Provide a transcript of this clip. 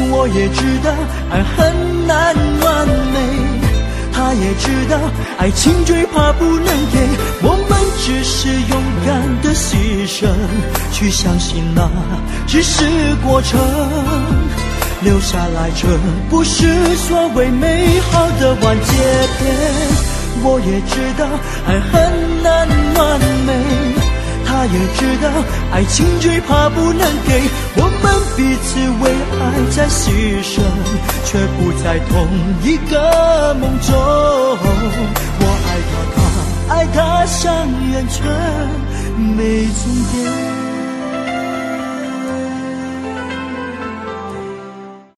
我也知道爱很难完美，他也知道爱情最怕不能给，我们只是勇敢的牺牲，去相信那只是过程，留下来这不是所谓美好的完结篇。我也知道爱很难完美，他也知道爱情最怕不能给，我们彼此为爱在牺牲，却不在同一个梦中。我爱他，他爱他，像远程没终点。